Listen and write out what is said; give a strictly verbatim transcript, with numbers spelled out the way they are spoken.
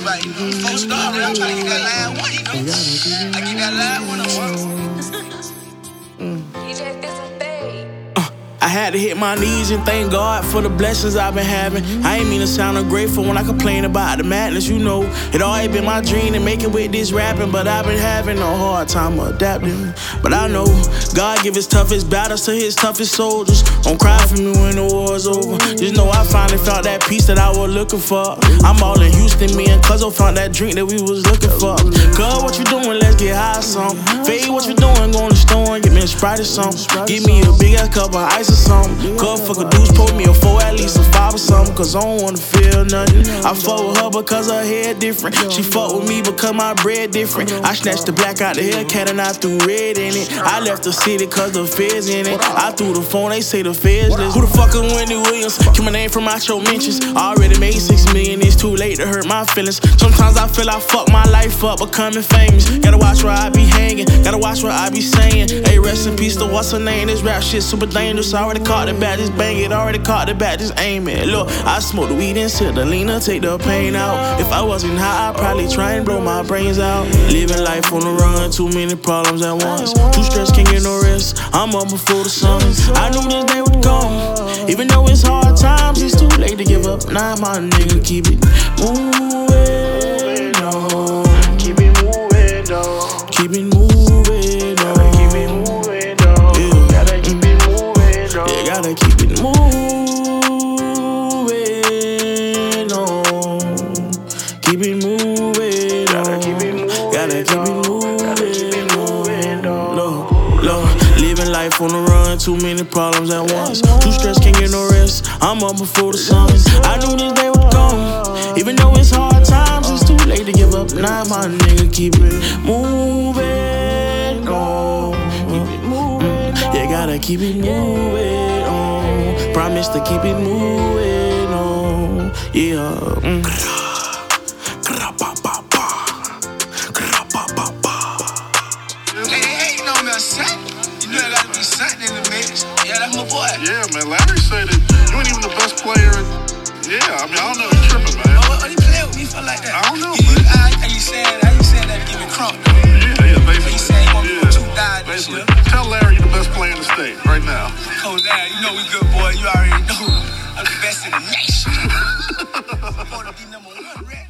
right, you know. Four star, man. I'm trying to get that last one, you know. I get that last one, I'm D J Fix and Fade. I had to hit my knees and thank God for the blessings I've been having. I ain't mean to sound ungrateful when I complain about the madness, you know. It always been my dream to make it with this rapping, but I've been having a hard time adapting. But I know God give his toughest battles to his toughest soldiers. Don't cry for me when the war's over. Just know I finally found that peace that I was looking for. I'm all in Houston, me and Cuzzo found that drink that we was looking for. Cuz, what you doing? Let's get high some. Fade, what you doing? Go in the store and get me a Sprite or something. Give me a big ass cup of ice or something. Cuz, fuck a deuce, pour me a four, at least a five or something. Cause I don't wanna feel nothing. I fuck with her because her hair different. She fuck with me because my bread different. I snatched the black out the Hellcat and I threw red in it. I left the city cause the feds in it. I threw the phone, they say the feds list. Who the fuck is Wendy Williams? Keep my name from out your mentions. I already made six million, it's too late to hurt my feelings. Sometimes I feel I fuck my life up becoming famous. Gotta watch where I be hanging, gotta watch what I be saying. Hey, rest in peace to what's her name? This rap shit super dangerous. I already caught it back, just bang it. Already caught it back, just aim it. Look, I smoke the weed and sip the leaner, take the pain out. If I wasn't high, I'd probably try and blow my brains out. Living life on the run, too many problems at once. Too stressed, can't get no rest. I'm up before the sun. I knew this day would come. Even though it's hard times, it's too late to give up. Nah, my nigga, keep it moving on. Keep it moving on. Keep it moving on. Keep it moving on. Yeah. Gotta keep it moving on. Yeah, gotta keep it moving on. Keep it moving on. Gotta keep it moving on. Gotta keep it moving on. Look, look, living life on the run, too many problems at once. Too stressed, can't get no rest. I'm up before the sun. I knew this day would come. Even though it's hard times, it's too late to give up. Nah, my nigga, keep it moving on. Keep it moving on. Yeah, gotta keep it moving on. Promise to keep it moving on. Yeah. Mm. Hey, hey, you know me, son. You know I gotta be something in the mix. Yeah, that's my boy. Yeah, man, Larry said that you ain't even the best player. Yeah, I mean, I don't know, you tripping, man. Oh, what, what you play with me for like that? I don't know, you, man. You, how, how you saying, how you saying that to give me crunk, though? Yeah, yeah, basically. You saying you want me yeah. to two die this year? Tell Larry you're the best player in the state right now. Oh, Larry, you know we good, boy. You already know. I'm the best in the nation. I want to be number one, Red.